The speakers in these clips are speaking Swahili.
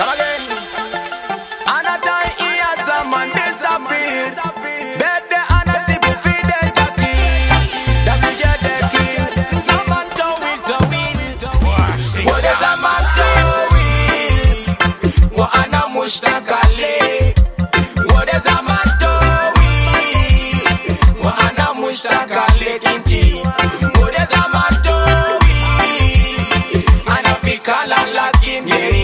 Come again. Another year zaman disappear. Bet the anasibu fide taki. WJ the king. Zaman to will. What is zaman to will? Wa ana mushtaqale. What is zaman to will? Wa ana mushtaqale kinti. What is zaman to will? Ana fikala lakin geri.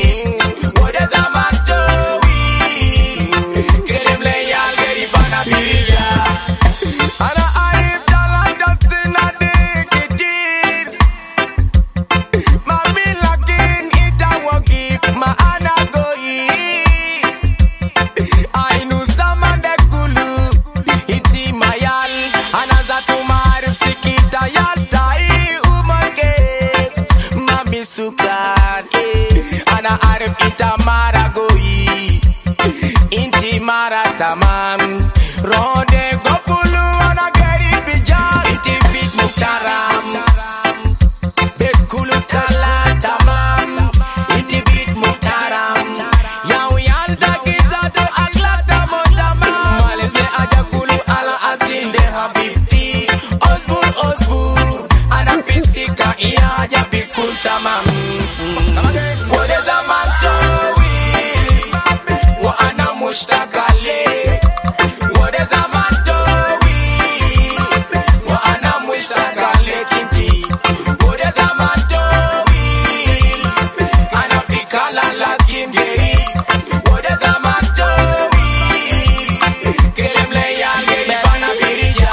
Ana arif ita maragoi inti maratamam rode gofulu ana geri bijal inti bit mutaram bet kulu talatamam inti bit mutaram yaw yanda gizatu aglata motamam malese aja kulu ala asinde habibti osbur ana fisika iya aja bikul tamam. What is a man to will? Wa ana mushtaqale. What is a man to will? Wa ana mushtaqale kinti. What is a man to will? Ana fikala lakin geri. What is a man to will? Kelemle ya geri bana birija.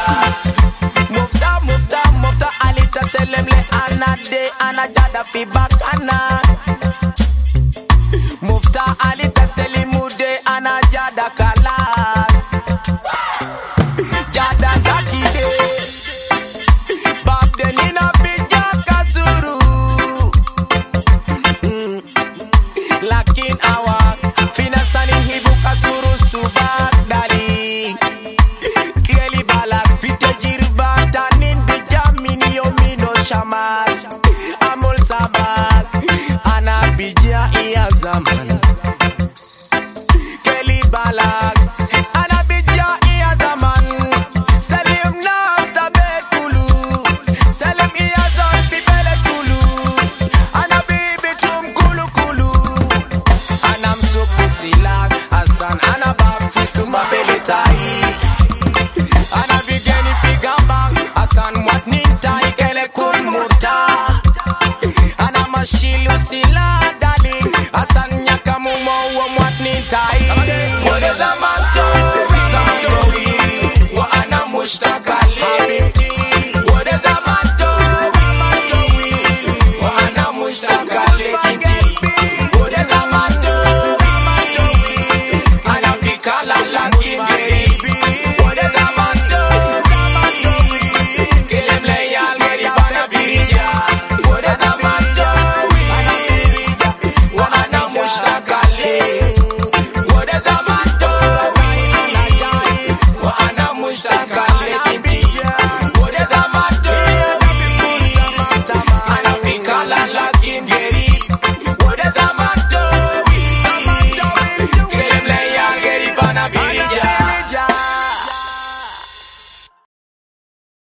Mufta alita selemle ana de ana jada fi bakana. Mufta Ali Taselimude ana jada kalas jada dakide bab denina bija kasuru lakin awa finasani hibu kasuru subak dali kieli balak vite jirba tanin bija mini yomino shamal amul sabat ana bija iya zaman Kelly Balak ana bija iya zaman Salim nas da bekulu Salim iya zon fi bele kulu ana bibi tum kulu kulu anam suku silak Asan ana bab fi suma bele tai ana bigeni fi gambang Asan wat nintai kele kun muta ana mashilu sila darling Asan